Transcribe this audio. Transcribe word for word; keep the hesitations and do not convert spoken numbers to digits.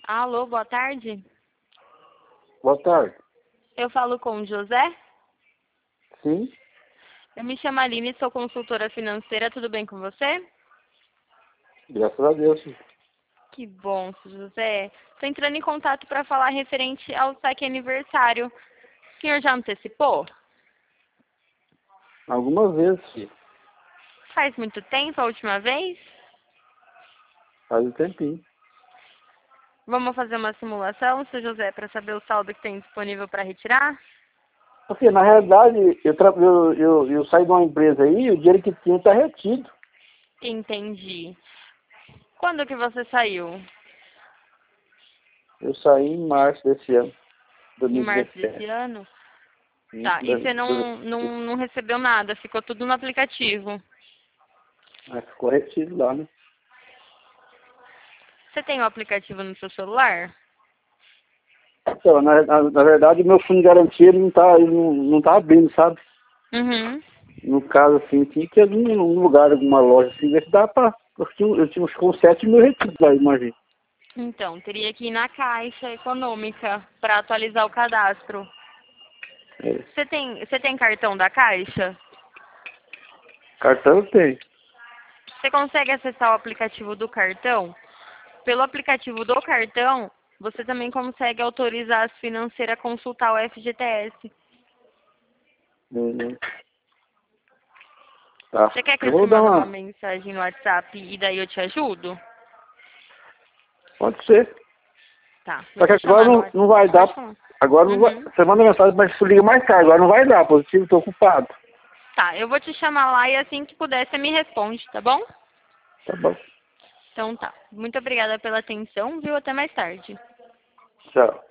Alô, boa tarde. Boa tarde. Eu falo com o José. Sim, Eu me chamo Aline, sou consultora financeira. Tudo bem com você? graças a Deus. Que bom, seu José. Estou entrando em contato para falar referente ao saque aniversário. O senhor já antecipou? Algumas vezes, filho. Faz muito tempo a última vez? Faz um tempinho. Vamos fazer uma simulação, seu José, para saber o saldo que tem disponível para retirar? Assim, na realidade, eu, tra... eu, eu, eu saí de uma empresa aí e o dinheiro que tinha está retido. Entendi. Quando que você saiu? Eu saí em março desse ano, Em março desse dois mil e dezessete. ano? Sim, Tá, e do- você não, do- não, não recebeu nada, ficou tudo no aplicativo. Mas ficou retido lá, né? Você tem o aplicativo no seu celular? Então, na, na, na verdade, o meu fundo de garantia ele não está ele não, não tá abrindo, sabe? Uhum. No caso, assim, tinha que ir em algum lugar, alguma loja, assim, ver se dá pra... Eu tinha, eu tinha uns com sete mil retidos lá, imagina. Então, teria que ir na Caixa Econômica para atualizar o cadastro. É. Você tem, você tem cartão da Caixa? Cartão eu tenho. Você consegue acessar o aplicativo do cartão? Pelo aplicativo do cartão, você também consegue autorizar as financeiras a consultar o F G T S. Uhum. Tá. Você quer que Eu eu te vou dar mande uma uma... mensagem no WhatsApp e daí eu te ajudo? Pode ser. Tá, vou Só que te agora chamar no não, WhatsApp. não vai dar. Pode falar. Agora não vai... Uhum. Você manda mensagem, mas você liga mais tarde. Agora não vai dar, positivo, tô ocupado. Tá, eu vou te chamar lá e assim que puder você me responde, tá bom? Tá bom. Então tá. Muito obrigada pela atenção, viu? Até mais tarde. Tchau.